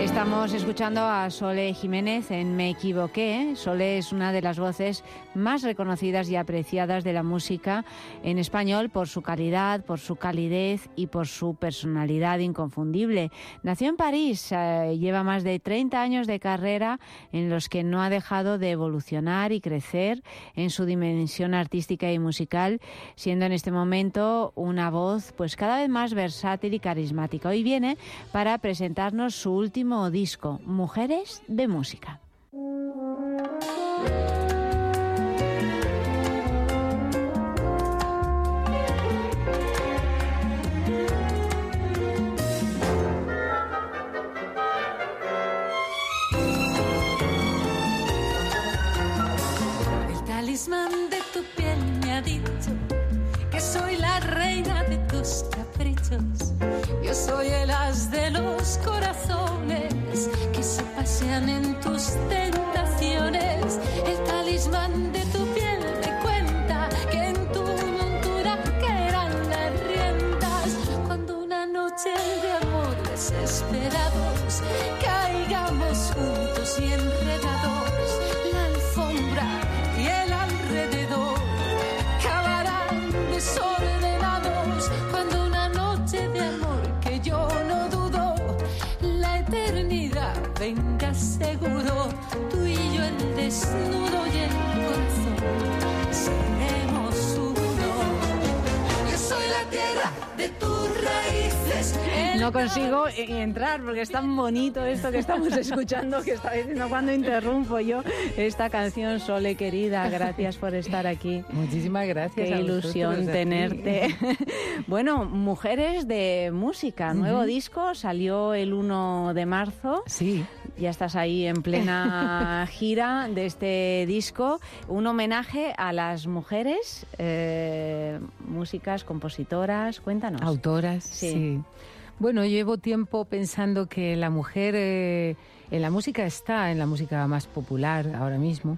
Estamos escuchando a Sole Jiménez en Me Equivoqué. Sole es una de las voces más reconocidas y apreciadas de la música en español por su calidad, por su calidez y por su personalidad inconfundible. Nació en París, lleva más de 30 años de carrera en los que no ha dejado de evolucionar y crecer en su dimensión artística y musical, siendo en este momento una voz pues cada vez más versátil y carismática. Hoy viene para presentarnos su último disco, Mujeres de Música. El talismán de tu piel me ha dicho que soy la reina de tus caprichos. Yo soy el as de los corazones que se pasean en tus tentaciones. El talismán de tu piel me cuenta que en tu montura caerán las riendas cuando una noche de amor desesperados caigamos juntos y enredados. La alfombra y el alrededor acabarán desordenados cuando una noche de amor que yo no dudo, la eternidad venga seguro. Tú y yo el desnudo y el corazón seremos uno. Yo soy la tierra de tus raíces. No consigo entrar porque es tan bonito esto que estamos escuchando que está diciendo cuando interrumpo yo esta canción. Sole, querida, gracias por estar aquí. Muchísimas gracias. Qué ilusión tenerte. Bueno, Mujeres de Música, nuevo disco, salió el 1 de marzo. Sí. Ya estás ahí en plena gira de este disco, un homenaje a las mujeres, músicas, compositoras, cuéntanos. Autoras, sí. Bueno, llevo tiempo pensando que la mujer en la música está en la música más popular ahora mismo,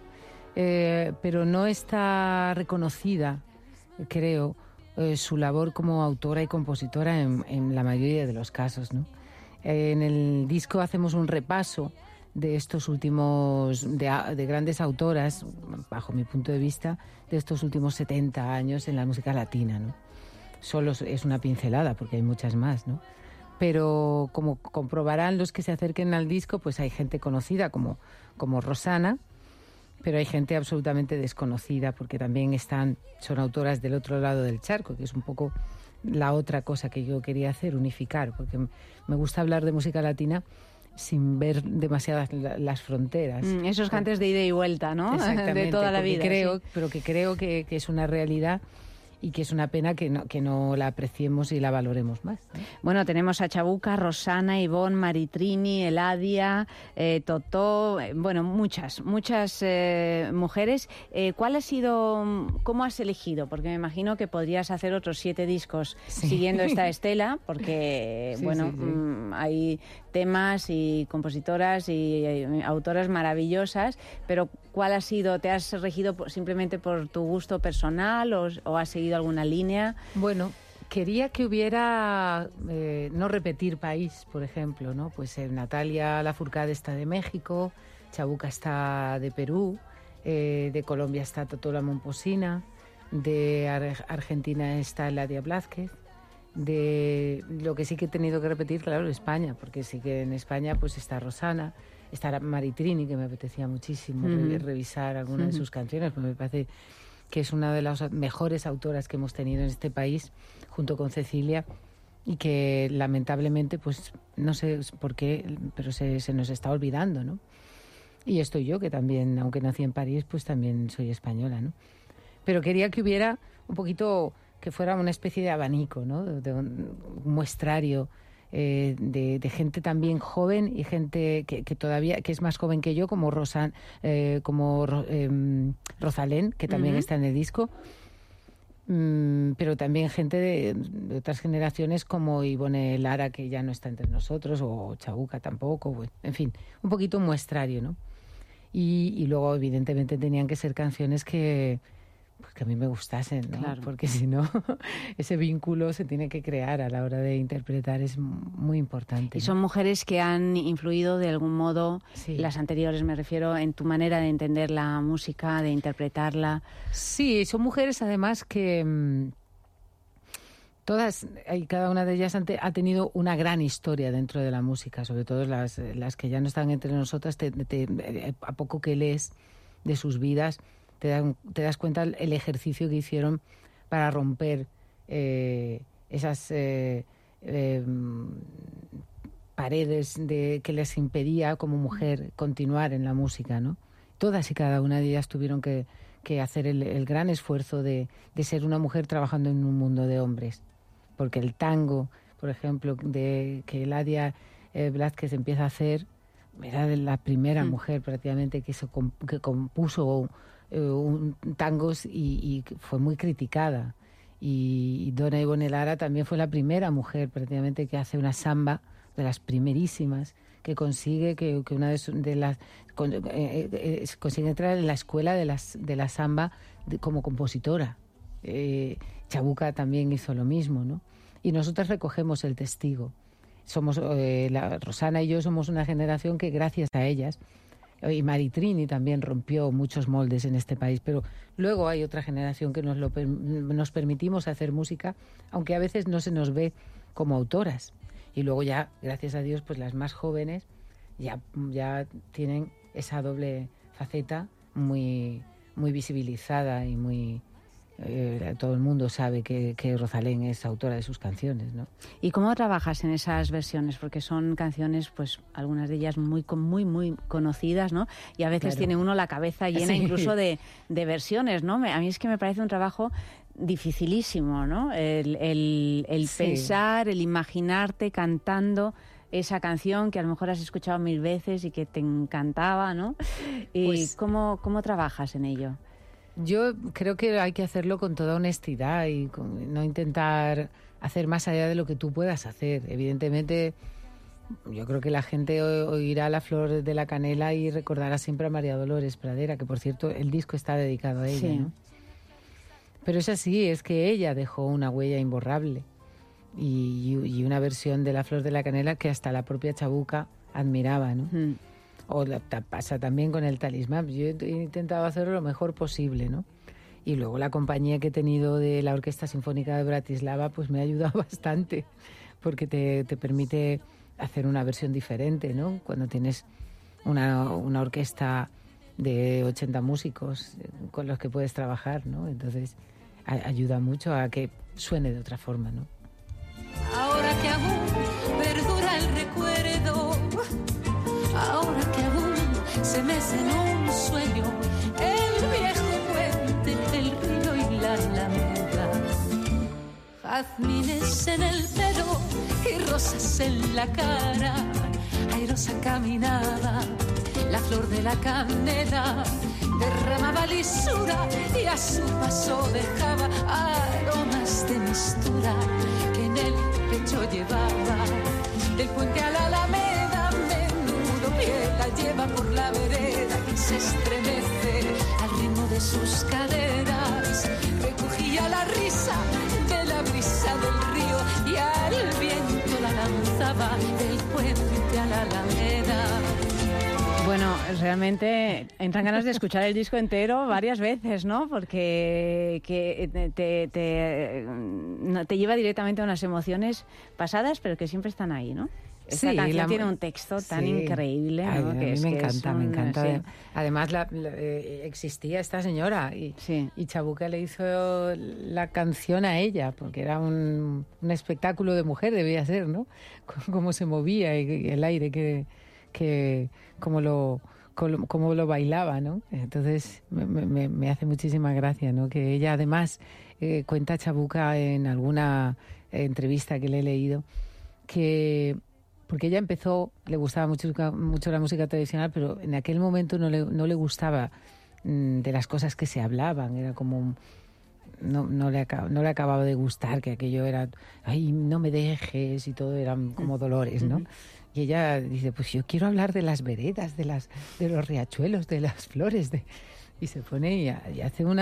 pero no está reconocida, creo, su labor como autora y compositora en la mayoría de los casos, ¿no? En el disco hacemos un repaso de estos últimos, de grandes autoras, bajo mi punto de vista, de estos últimos 70 años en la música latina, ¿no? Solo es una pincelada, porque hay muchas más, ¿no? Pero como comprobarán los que se acerquen al disco, pues hay gente conocida como Rosana, pero hay gente absolutamente desconocida, porque también son autoras del otro lado del charco, que es un poco la otra cosa que yo quería hacer, unificar, porque me gusta hablar de música latina sin ver demasiadas las fronteras. Esos cantes de ida y vuelta, ¿no? Exactamente, de toda la vida. Pero que creo que es una realidad y que es una pena que no la apreciemos y la valoremos más, ¿no? Bueno, tenemos a Chabuca, Rosana, Ivonne, Maritrini, Eladia, Totó, bueno, muchas mujeres. ¿Cómo has elegido? Porque me imagino que podrías hacer otros 7 discos siguiendo esta estela, porque, sí. Hay temas y compositoras y autoras maravillosas, pero ¿cuál ha sido? ¿Te has regido simplemente por tu gusto personal o has seguido alguna línea? Bueno, quería que hubiera, no repetir país, por ejemplo, ¿no? Pues Natalia Lafourcade está de México, Chabuca está de Perú, de Colombia está Totó Momposina, de Argentina está Eladia Blázquez. De lo que sí que he tenido que repetir, claro, España, porque sí que en España pues está Rosana, está Maritrini, que me apetecía muchísimo revisar algunas de sus canciones, porque me parece que es una de las mejores autoras que hemos tenido en este país, junto con Cecilia, y que lamentablemente, pues no sé por qué, pero se nos está olvidando, ¿no? Y estoy yo, que también, aunque nací en París, pues también soy española, ¿no? Pero quería que hubiera un poquito, que fuera una especie de abanico, ¿no? De un muestrario de gente también joven y gente que todavía que es más joven que yo, como Rosalén, que también está en el disco, pero también gente de otras generaciones como Ivonne Lara, que ya no está entre nosotros, o Chabuca tampoco, bueno, en fin, un poquito un muestrario, ¿no? Y luego evidentemente tenían que ser canciones que pues que a mí me gustasen, ¿no? Claro. Porque si no, ese vínculo se tiene que crear a la hora de interpretar, es muy importante. Y ¿no? son mujeres que han influido de algún modo, Sí. las anteriores me refiero, en tu manera de entender la música, de interpretarla. Sí, son mujeres además que todas y cada una de ellas ha tenido una gran historia dentro de la música, sobre todo las que ya no están entre nosotras. A poco que lees de sus vidas, te das cuenta el ejercicio que hicieron para romper esas paredes que les impedía como mujer continuar en la música, ¿no? Todas y cada una de ellas tuvieron que hacer el gran esfuerzo de ser una mujer trabajando en un mundo de hombres. Porque el tango, por ejemplo, que Eladia Blázquez empieza a hacer, era de la primera mujer prácticamente que compuso tangos y fue muy criticada. Y Donna Ivonne Lara también fue la primera mujer prácticamente que hace una samba, de las primerísimas, que consigue que una de las consigue entrar en la escuela de la samba como compositora. Chabuca también hizo lo mismo, ¿no? Y nosotras recogemos el testigo. Somos Rosana y yo somos una generación que gracias a ellas, y Maritrini también rompió muchos moldes en este país, pero luego hay otra generación que nos permitimos hacer música, aunque a veces no se nos ve como autoras. Y luego ya, gracias a Dios, pues las más jóvenes ya tienen esa doble faceta muy, muy visibilizada y muy... todo el mundo sabe que Rosalén es autora de sus canciones, ¿no? ¿Y cómo trabajas en esas versiones? Porque son canciones, pues algunas de ellas muy conocidas, ¿no? Y a veces tiene uno la cabeza llena incluso de versiones, ¿no? A mí es que me parece un trabajo dificilísimo, ¿no? El pensar, el imaginarte cantando esa canción que a lo mejor has escuchado 1000 veces y que te encantaba, ¿no? ¿Y pues, cómo trabajas en ello? Yo creo que hay que hacerlo con toda honestidad y no intentar hacer más allá de lo que tú puedas hacer. Evidentemente, yo creo que la gente oirá La Flor de la Canela y recordará siempre a María Dolores Pradera, que por cierto el disco está dedicado a ella, sí, ¿no? Pero es así, es que ella dejó una huella imborrable y una versión de La Flor de la Canela que hasta la propia Chabuca admiraba, ¿no? O pasa también con el Talismán. Yo he intentado hacerlo lo mejor posible, ¿no? Y luego la compañía que he tenido de la Orquesta Sinfónica de Bratislava pues me ha ayudado bastante, porque te permite hacer una versión diferente, ¿no? Cuando tienes una orquesta de 80 músicos con los que puedes trabajar, ¿no? Entonces ayuda mucho a que suene de otra forma, ¿no? Ahora que aún perdura el recuerdo, ahora que aún se mece en un sueño el viejo puente, el río y la alameda, jazmines en el pelo y rosas en la cara, airosa caminaba la flor de la canela, derramaba lisura y a su paso dejaba aromas de mistura que en el pecho llevaba. Del puente a la alameda, menudo pie la lleva por la vereda y se estremece al ritmo de sus caderas. Recogía la risa de la brisa del río y al viento la lanzaba del puente a la alameda. Bueno, realmente entran ganas de escuchar el disco entero varias veces, ¿no? Porque te lleva directamente a unas emociones pasadas, pero que siempre están ahí, ¿no? Esta canción tiene un texto tan increíble, ¿no? Ay, a mí me encanta. Sí. Además, existía esta señora y Chabuca le hizo la canción a ella, porque era un espectáculo de mujer, debía ser, ¿no? Cómo se movía y el aire que cómo lo bailaba, ¿no? Entonces me hace muchísima gracia, ¿no? Que ella además cuenta Chabuca en alguna entrevista que le he leído que porque ella empezó, le gustaba mucho la música tradicional, pero en aquel momento no le gustaba de las cosas que se hablaban, era como no le acababa de gustar, que aquello era ay, no me dejes y todo eran como dolores, ¿no? Y ella dice, pues yo quiero hablar de las veredas, de los riachuelos, de las flores, y se pone y hace una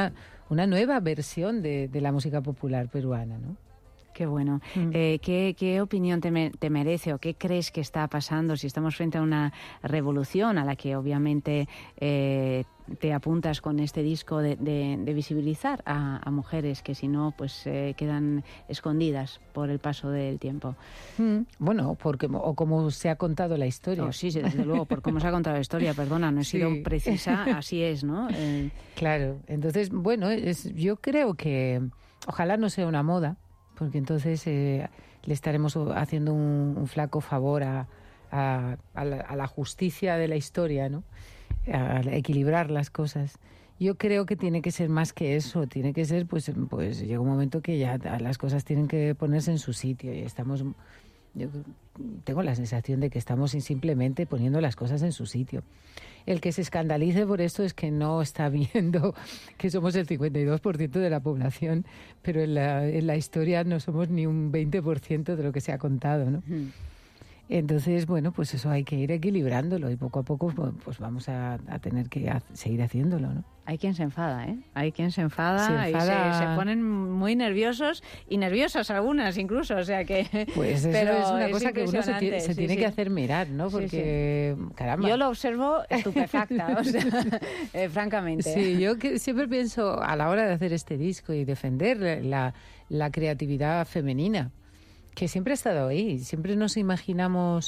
una nueva versión de la música popular peruana, ¿no? Qué bueno. ¿Qué opinión te merece o qué crees que está pasando si estamos frente a una revolución a la que obviamente te apuntas con este disco de visibilizar a mujeres que si no pues quedan escondidas por el paso del tiempo? Bueno, o como se ha contado la historia. Oh, sí, desde luego, por cómo se ha contado la historia, perdona, no he sido precisa, así es, ¿no? Claro, entonces, bueno, yo creo que ojalá no sea una moda, porque entonces le estaremos haciendo un flaco favor a la justicia de la historia, ¿no? A equilibrar las cosas. Yo creo que tiene que ser más que eso, tiene que ser, pues llega un momento que ya las cosas tienen que ponerse en su sitio y yo tengo la sensación de que estamos simplemente poniendo las cosas en su sitio. El que se escandalice por esto es que no está viendo que somos el 52% de la población, pero en la historia no somos ni un 20% de lo que se ha contado, ¿no? Entonces, bueno, pues eso hay que ir equilibrándolo y poco a poco pues vamos a tener que seguir haciéndolo, ¿no? Hay quien se enfada, ¿eh? Hay quien se enfada. Y se ponen muy nerviosos y nerviosas algunas incluso, o sea que... Pues eso pero es una cosa que uno se tiene que hacer mirar, ¿no? Porque, caramba... Yo lo observo estupefacta, o sea, francamente. Sí, yo siempre pienso a la hora de hacer este disco y defender la creatividad femenina, que siempre ha estado ahí. Siempre nos imaginamos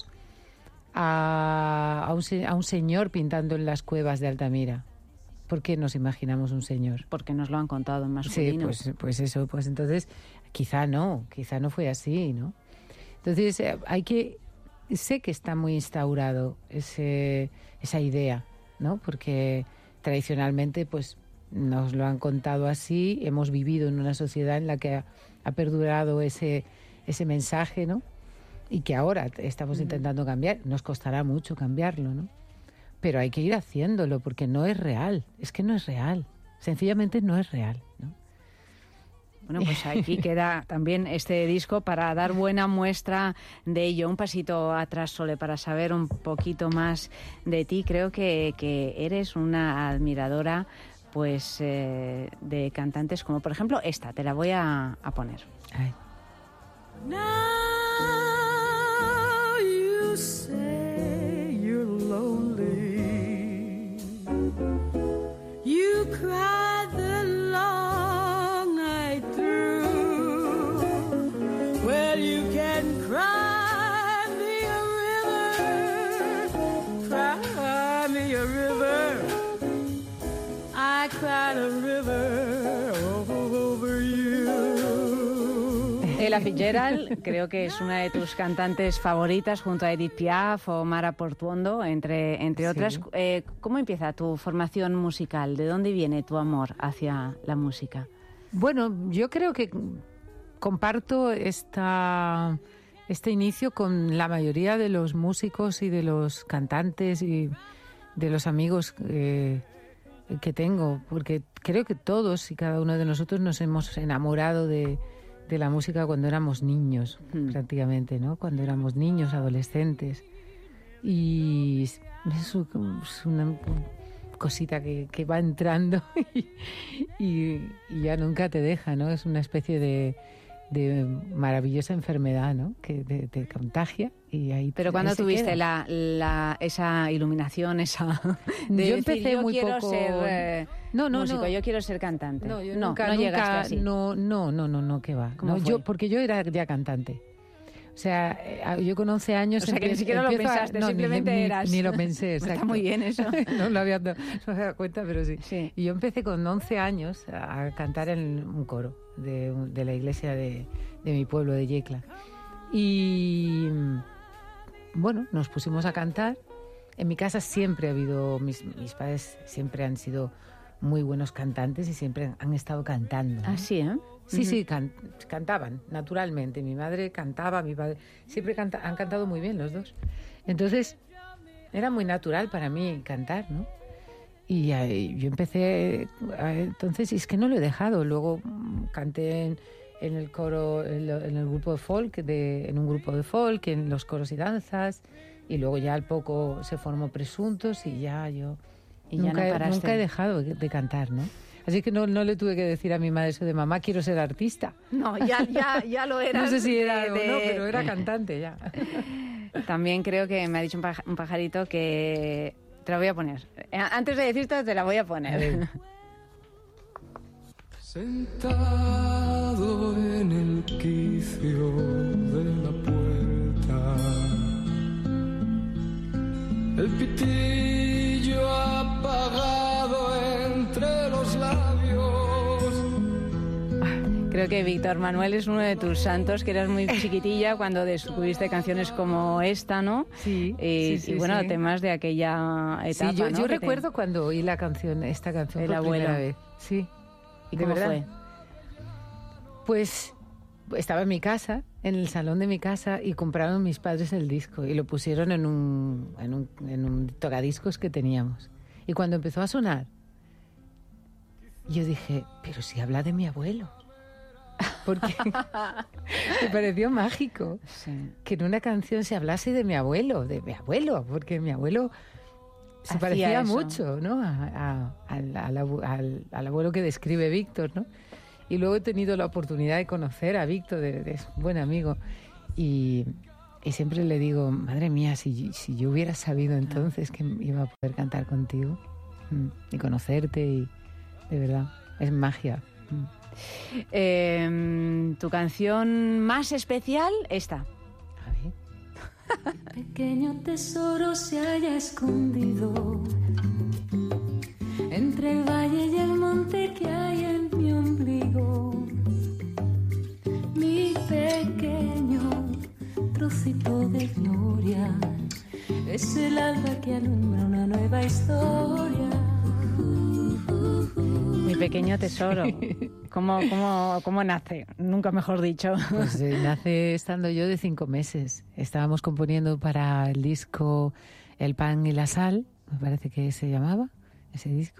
a un señor pintando en las cuevas de Altamira. ¿Por qué nos imaginamos un señor? Porque nos lo han contado en masculino. Sí, pues eso, pues entonces quizá no fue así, ¿no? Entonces sé que está muy instaurado esa idea, ¿no? Porque tradicionalmente pues nos lo han contado así, hemos vivido en una sociedad en la que ha perdurado ese mensaje, ¿no? Y que ahora estamos intentando cambiar. Nos costará mucho cambiarlo, ¿no? Pero hay que ir haciéndolo porque no es real. Es que no es real. Sencillamente no es real, ¿no? Bueno, pues aquí queda también este disco para dar buena muestra de ello. Un pasito atrás, Sole, para saber un poquito más de ti. Creo que eres una admiradora pues de cantantes como, por ejemplo, esta. Te la voy a poner. Ay. Now you say you're lonely. You cried the long night through. Well, you can cry me a river. I cried a river over you. Ella Fitzgerald, creo que es una de tus cantantes favoritas junto a Edith Piaf o Mara Portuondo, entre otras. ¿Cómo empieza tu formación musical? ¿De dónde viene tu amor hacia la música? Bueno, yo creo que comparto este inicio con la mayoría de los músicos y de los cantantes y de los amigos que tengo, porque creo que todos y cada uno de nosotros nos hemos enamorado de la música cuando éramos niños, prácticamente, ¿no? Cuando éramos niños, adolescentes. Y es una cosita que va entrando y ya nunca te deja, ¿no? Es una especie de maravillosa enfermedad, ¿no? Que te contagia y ahí. Pero cuando tuviste esa iluminación, yo empecé muy poco. Ser músico, yo quiero ser cantante. No, yo nunca llegaste así. No, qué va. No, porque yo era ya cantante. O sea, yo con 11 años... O sea, que ni siquiera lo pensaste, simplemente eras... Ni lo pensé, exacto. Está muy bien eso. No me había dado cuenta, pero sí. Y yo empecé con 11 años a cantar en un coro de la iglesia de mi pueblo, de Yecla. Y bueno, nos pusimos a cantar. En mi casa siempre ha habido... Mis padres siempre han sido muy buenos cantantes y siempre han estado cantando, ¿no? Ah, sí, ¿eh? Sí, cantaban naturalmente. Mi madre cantaba, mi padre... Siempre han cantado muy bien los dos. Entonces, era muy natural para mí cantar, ¿no? Y yo empecé... Entonces, es que no lo he dejado. Luego canté en el coro, en el grupo de folk, en un grupo de folk, en los coros y danzas. Y luego ya al poco se formó Presuntos y ya yo... Y ya no paraste. Nunca he dejado de cantar, ¿no? Así que no le tuve que decir a mi madre eso de mamá, quiero ser artista. No, ya lo era. No sé si era algo, no, pero era cantante ya. También creo que me ha dicho un pajarito que... Te la voy a poner. Antes de decirte, te la voy a poner. Sentado en el quicio de la puerta, el pitillo apagado entre los labios. Creo que Víctor Manuel es uno de tus santos, que eras muy chiquitilla cuando descubriste canciones como esta, ¿no? Sí. Y bueno, temas de aquella etapa, sí, yo, ¿no? yo recuerdo cuando oí esta canción El por abuelo. primera vez. Sí. ¿Y cómo fue? Pues estaba en mi casa, en el salón de mi casa, y compraron mis padres el disco y lo pusieron en un tocadiscos que teníamos. Y cuando empezó a sonar, yo dije, pero si habla de mi abuelo. Porque me pareció mágico que en una canción se hablase de mi abuelo, porque mi abuelo se Hacía parecía eso. mucho, ¿no? al abuelo que describe Víctor, ¿no? Y luego he tenido la oportunidad de conocer a Víctor, es un buen amigo, y siempre le digo, madre mía, si yo hubiera sabido entonces que iba a poder cantar contigo y conocerte, y de verdad, es magia. Tu canción más especial, esta. A ver. Pequeño tesoro se halla escondido entre el valle y el monte que hay en mi ombligo. Mi pequeño trocito de gloria es el alba que alumbra una nueva historia. Mi pequeño tesoro. ¿Cómo nace? Nunca mejor dicho. Pues nace estando yo de 5 meses. Estábamos componiendo para el disco El pan y la sal, me parece que se llamaba ese disco.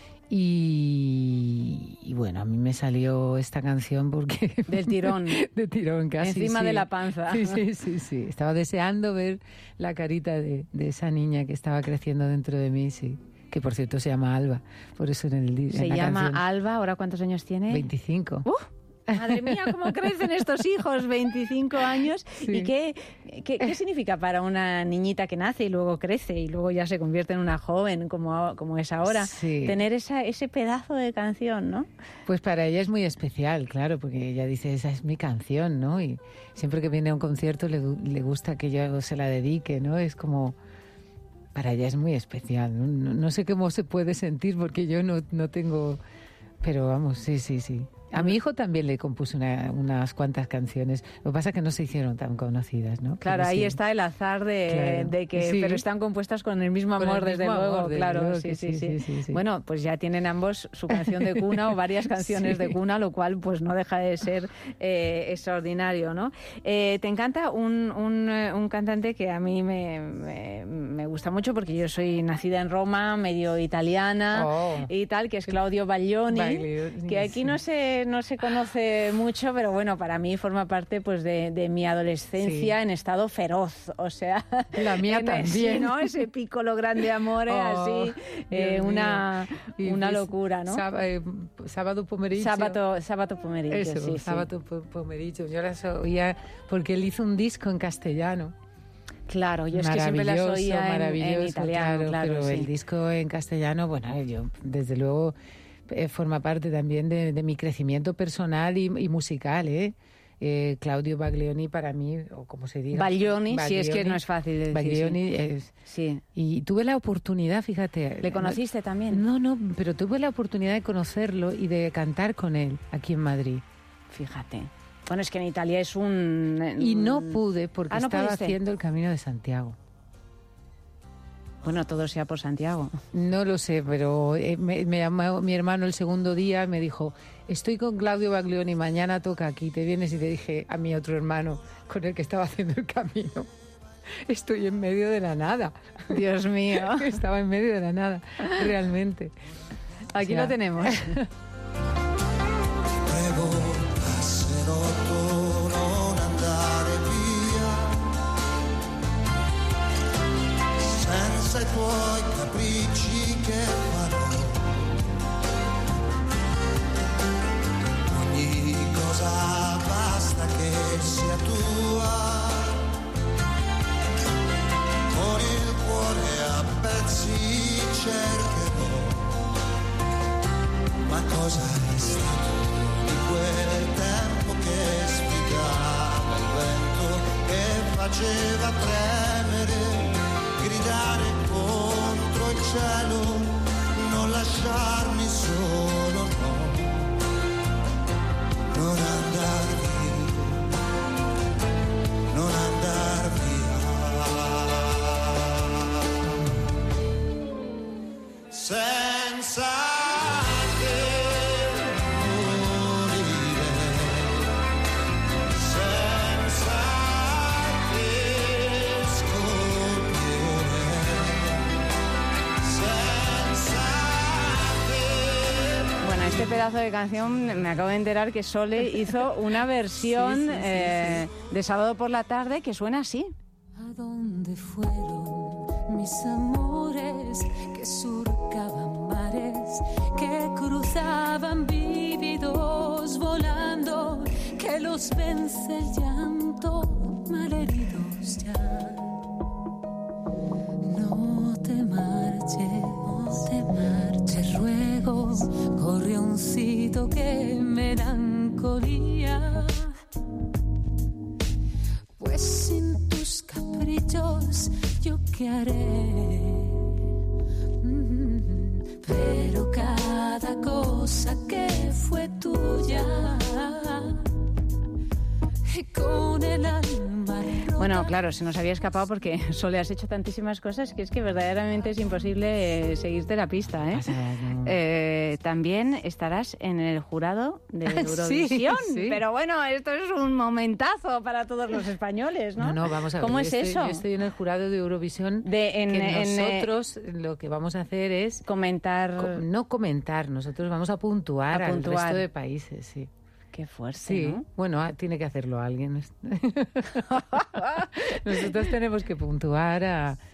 Y bueno, a mí me salió esta canción porque... Del tirón. De tirón, casi. Encima sí. de la panza. Sí. Estaba deseando ver la carita de esa niña que estaba creciendo dentro de mí, sí. Que por cierto se llama Alba, por eso Se la llama canción. Alba, ¿ahora cuántos años tiene? 25. Madre mía, cómo crecen estos hijos, 25 años. Sí. ¿Y qué significa para una niñita que nace y luego crece y luego ya se convierte en una joven como es ahora? Sí. Tener ese pedazo de canción, ¿no? Pues para ella es muy especial, claro, porque ella dice, esa es mi canción, ¿no? Y siempre que viene a un concierto le gusta que yo se la dedique, ¿no? Es como... Para ella es muy especial. No sé cómo se puede sentir porque yo no tengo... Pero vamos, sí. A mi hijo también le compuse unas cuantas canciones. Lo que pasa es que no se hicieron tan conocidas, ¿no? Claro, pero ahí sí. está el azar de que... Sí. Pero están compuestas con el mismo Con el amor, desde mismo luego. amor, desde Claro, luego sí. que sí. Bueno, pues ya tienen ambos su canción de cuna o varias canciones de cuna, lo cual pues no deja de ser extraordinario, ¿no? Te encanta un cantante que a mí me gusta mucho porque yo soy nacida en Roma, medio italiana y tal, que es Claudio Baglioni, que aquí no se conoce mucho, pero bueno, para mí forma parte pues de mi adolescencia en estado feroz, o sea, la mía también, sí, ¿no? Ese piccolo grande amore, así, una locura, ¿no? Sábado pomeriggio. Sábado pomeriggio, Eso, sí. sábado pomeriggio. Yo las oía porque él hizo un disco en castellano. Claro, yo es que siempre las oía en italiano, claro, pero sí. el disco en castellano, bueno, yo desde luego forma parte también de mi crecimiento personal y musical, Claudio Baglioni para mí, o como se diga. Baglioni, sí, es que no es fácil de decir. Baglioni sí. Y tuve la oportunidad, fíjate. ¿Le conociste también? No, pero tuve la oportunidad de conocerlo y de cantar con él aquí en Madrid. Fíjate. Bueno, es que en Italia es un... Y no pude porque ¿no estaba pudiste? haciendo el Camino de Santiago. Bueno, todo sea por Santiago. No lo sé, pero me llamó mi hermano el segundo día y me dijo, estoy con Claudio Baglioni, mañana toca aquí, ¿te vienes? Y le dije a mi otro hermano con el que estaba haciendo el camino, estoy en medio de la nada. Dios mío. Estaba en medio de la nada, realmente. Aquí lo tenemos. I tuoi capricci che farò basta che sia tua, con il cuore a pezzi cercherò, ma cosa è stato di quel tempo che sfidava il vento, che faceva tremere, gridare contro il cielo, non lasciarmi solo, no, non andar via, non andar via, senza te morire, senza te scoppiere, senza te. Bueno, este pedazo de canción me acabo de enterar que Sole hizo una versión de Sábado por la tarde que suena así. ¿A dónde fueron mis amores que surcaban mares, que cruzaban vívidos volando, que los vence el llanto, malheridos ya? No te marches, te ruego, gorrioncito, que melancolía. Pues sin tus caprichos, ¿yo qué haré? Pero cada cosa que fue tuya, y con el alma rota. Bueno, claro, se nos había escapado porque Sole has hecho tantísimas cosas que es que verdaderamente es imposible seguirte la pista, ¿eh? O sea, no. También estarás en el jurado de Eurovisión, sí. pero bueno, esto es un momentazo para todos los españoles, ¿no? No, vamos a ver. ¿Cómo es eso? Yo estoy en el jurado de Eurovisión. Nosotros lo que vamos a hacer es comentar. no comentar, nosotros vamos a puntuar al resto de países, sí. Qué fuerte, sí, ¿no? Bueno, tiene que hacerlo alguien. Nosotros tenemos que puntuar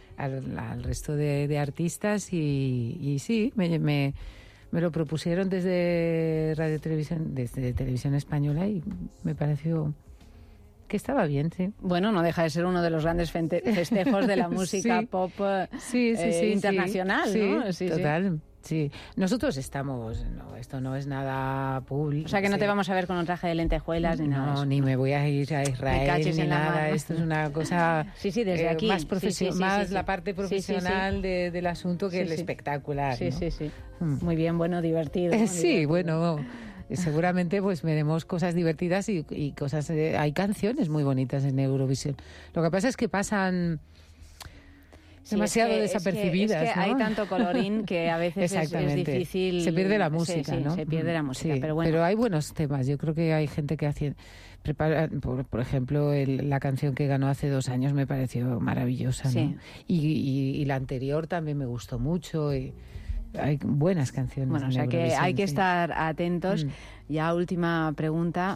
al resto de artistas y sí, me lo propusieron desde desde Televisión Española y me pareció que estaba bien, sí. Bueno, no deja de ser uno de los grandes festejos de la música sí. pop sí, internacional, sí, ¿no? Sí, total. Sí, nosotros estamos, esto no es nada público. O sea que no te vamos a ver con un traje de lentejuelas ni nada de eso. No, ni me voy a ir a Israel ni nada. Esto es una cosa desde aquí. más más la parte profesional sí. del asunto que el espectacular. Sí, ¿no? sí. Muy bien, bueno, divertido. ¿no? Sí, divertido. bueno, seguramente pues veremos cosas divertidas y cosas. Hay canciones muy bonitas en Eurovisión. Lo que pasa es que pasan demasiado desapercibidas. Es que ¿no? hay tanto colorín que a veces es difícil. Se pierde la música, ¿no? Se pierde la música, sí, pero bueno. Pero hay buenos temas. Yo creo que hay gente que prepara, por ejemplo, la canción que ganó hace 2 años me pareció maravillosa, ¿no? Sí. Y la anterior también me gustó mucho. Y hay buenas canciones. Bueno, o sea que hay que estar atentos. Ya última pregunta.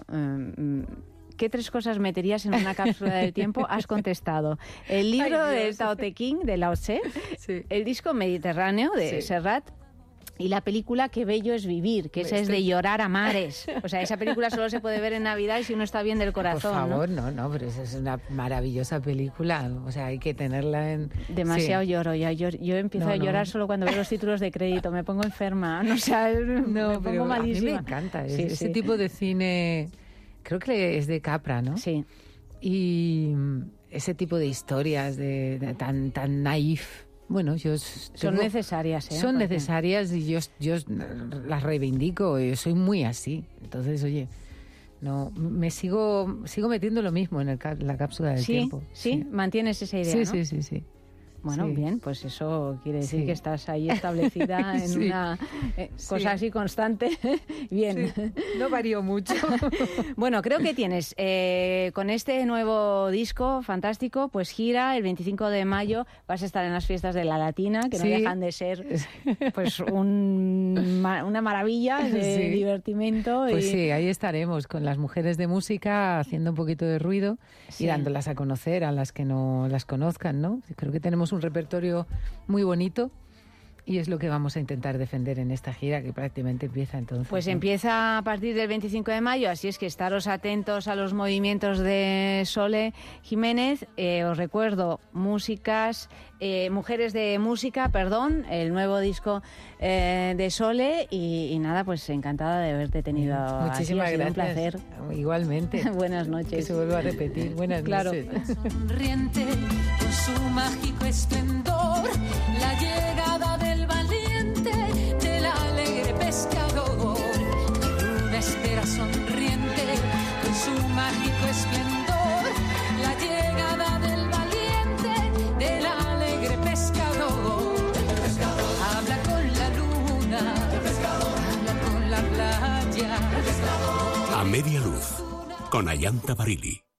¿Qué 3 cosas meterías en una cápsula del tiempo? Has contestado. El libro del Tao Te Ching, de Lao Tse, el disco Mediterráneo, de Serrat, y la película Qué bello es vivir, que esa es de llorar a mares. O sea, esa película solo se puede ver en Navidad y si uno está bien del corazón. Por favor, no, pero esa es una maravillosa película. O sea, hay que tenerla en... Demasiado lloro ya. Yo empiezo a llorar solo cuando veo los títulos de crédito. Me pongo enferma. O sea, me pongo malísima. A mí me encanta ese tipo de cine... Creo que es de Capra, ¿no? Sí. Y ese tipo de historias tan naif. Bueno, son necesarias, ¿eh? Son necesarias y yo las reivindico. Yo soy muy así. Entonces, oye, no me sigo metiendo lo mismo en la cápsula del tiempo. Sí, mantienes esa idea, sí, ¿no? Sí. Bueno, bien, pues eso quiere decir que estás ahí establecida en una cosa así constante. Bien. Sí. No varío mucho. Bueno, creo que tienes con este nuevo disco fantástico, pues gira el 25 de mayo, vas a estar en las fiestas de La Latina, que no dejan de ser pues una maravilla de divertimento. Pues sí, ahí estaremos con las mujeres de música haciendo un poquito de ruido y dándolas a conocer a las que no las conozcan, ¿no? Creo que tenemos un repertorio muy bonito Y es lo que vamos a intentar defender en esta gira, que prácticamente empieza entonces. Pues ¿no? empieza a partir del 25 de mayo, así es que estaros atentos a los movimientos de Sole Jiménez. Os recuerdo, Mujeres de Música, el nuevo disco de Sole. Y nada, pues encantada de haberte tenido Muchísimas aquí. Ha sido gracias. Un placer. Igualmente. Buenas noches. Que se vuelva a repetir. Buenas noches. Sonriente con su mágico esplendor, la llegada del valiente, del alegre pescador. Una espera sonriente con su mágico esplendor, la llegada del valiente, del alegre pescador. Habla con la luna, habla con la playa. A media luz, con Ayanta Barili.